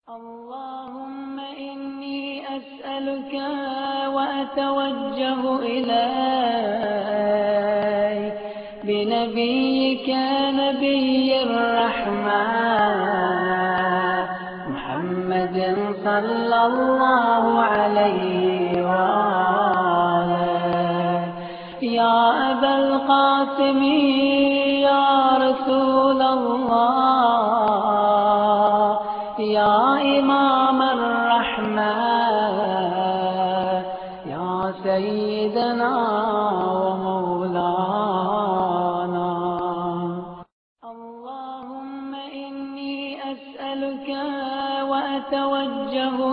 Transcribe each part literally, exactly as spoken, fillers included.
اللهم إني أسألك وأتوجه إليك بنبيك نبي الرحمة محمد صلى الله عليه وآله يا أبا القاسم يا رسول الله يا إمام الرحمة يا سيدنا ومولانا اللهم إني أسألك وأتوجه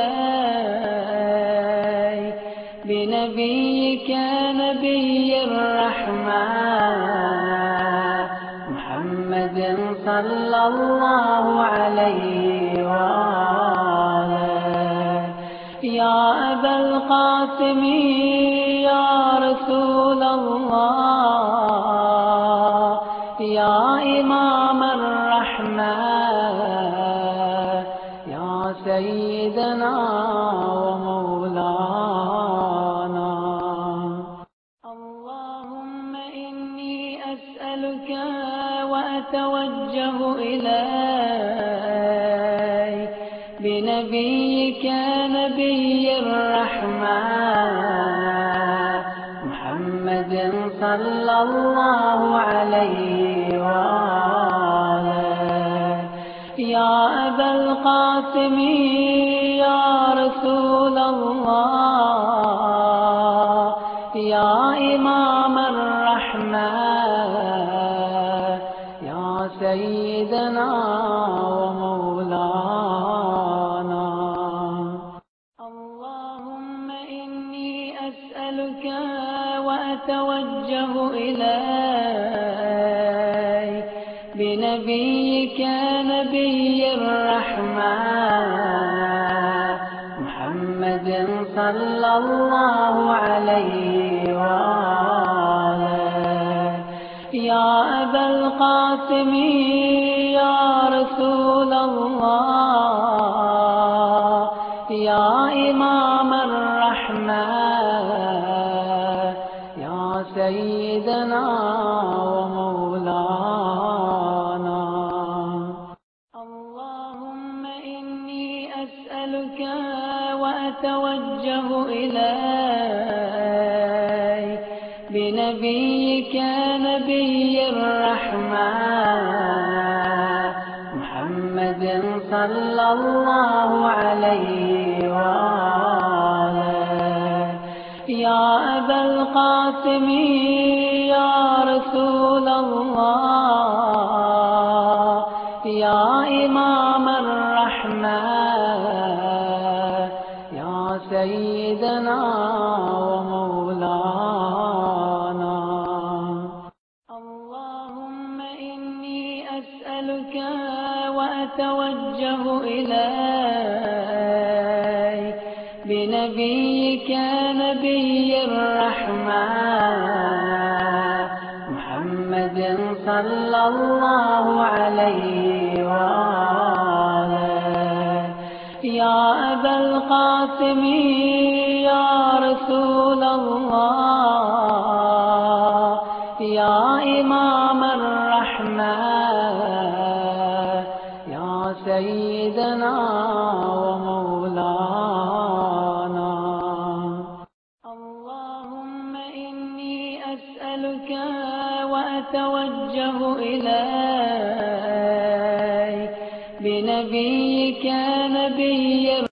إليك بنبيك نبي الرحمة محمد صلى الله عليه وآله يا أبا القاسم يا رسول الله يا إمام الرحمة يا سيدنا ومولانا اللهم إني أسألك وأتوجه إليك بنبيك نبي الرحمة محمد صلى الله عليه وآله يا أبا القاسم يا رسول الله يا إمام الرحمة يا سيدنا ومولانا اللهم إني أسألك وأتوجه إليك بنبيك نبي الرحمة محمد صلى الله عليه وآله يا أبا القاسم يا رسول الله يا إمام الرحمة يا سيدنا ومولانا اللهم إني أسألك وأتوجه إليك بنبيك نبي الرحمة محمد صلى الله عليه وآله يا أبا القاسم يا رسول الله يا إمام الرحمة يا سيدنا ومولانا اللهم إني أسألك وأتوجه إليك بنبيك نبي الرحمة محمد صلى الله عليه وآله يا أبا القاسم يا رسول الله يا إمام الرحمة يا سيدنا ومولانا اللهم إني أسألك وأتوجه إليك بنبيك نبي